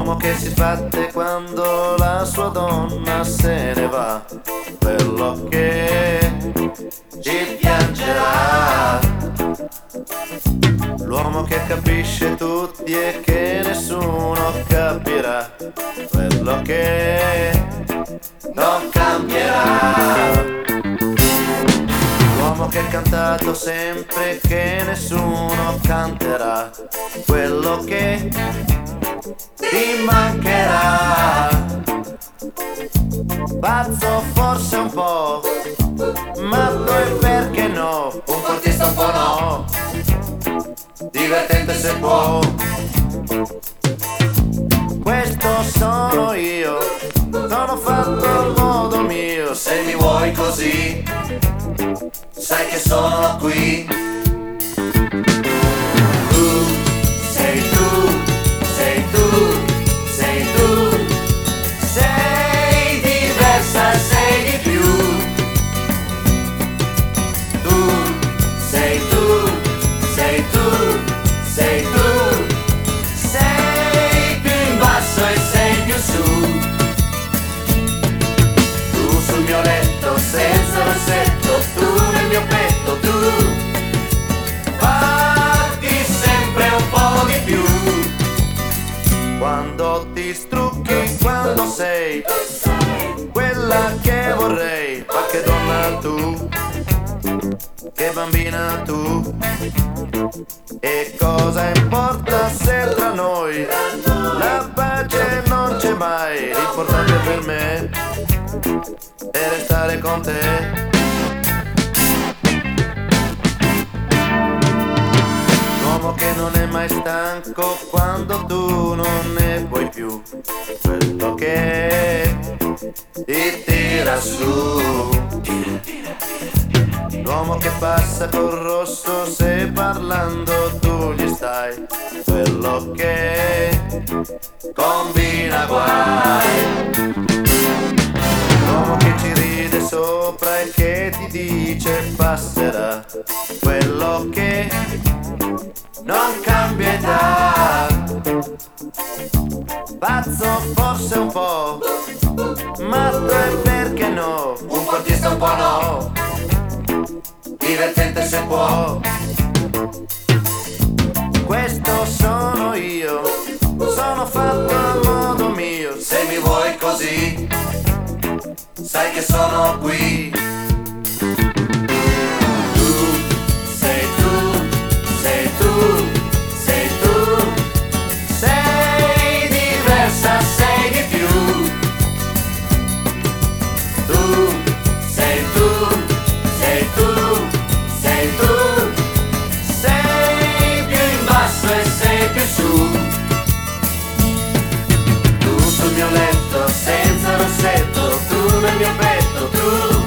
L'uomo che si sbatte quando la sua donna se ne va, quello che ci piangerà. L'uomo che capisce tutti e che nessuno capirà, quello che non cambierà. L'uomo che ha cantato sempre che nessuno canterà, quello che ti mancherà. Pazzo forse un po', matto e perché no, un portista un po' no, divertente se può. Questo sono io, sono fatto al modo mio. Se mi vuoi così, sai che sono qui. Tu, sei tu, sei tu, sei tu. Sei diversa, sei di più. Tu, sei tu, sei tu, sei tu. Sei più in basso e sei più su. Tu sul mio letto senza rossetto, tu nel mio petto, tu fatti sempre un po' di più. Quando ti strucchi, quando sei quella che vorrei, ma che donna tu, che bambina tu. E cosa importa se tra noi la pace non c'è mai? L'importante per me è restare con te. L'uomo che non è mai stanco quando tu non ne puoi più, quello che ti tira su. L'uomo che passa col rosso se parlando tu gli stai, quello che combina guai. L'uomo che ci ride sopra e che ti dice passerà, quello che non cambia età. Pazzo forse un po', matto e perché no, un portista un po' no, divertente se può. Questo sono io, sono fatto a modo mio. Se mi vuoi così, sai che sono qui. Tu, sei tu, sei tu, sei tu. Sei diversa, sei di più. Tu, sei tu, sei tu, sei tu. Sei più in basso e sei più su. Tu sul mio letto senza rossetto, tu nel mio petto, tu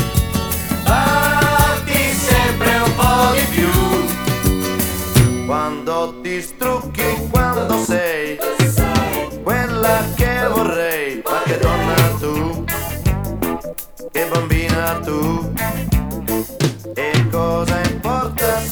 batti sempre un po' di più. Quando ti strucchi, quando sei quella che vorrei, ma che donna tu, che bambina tu. E cosa importa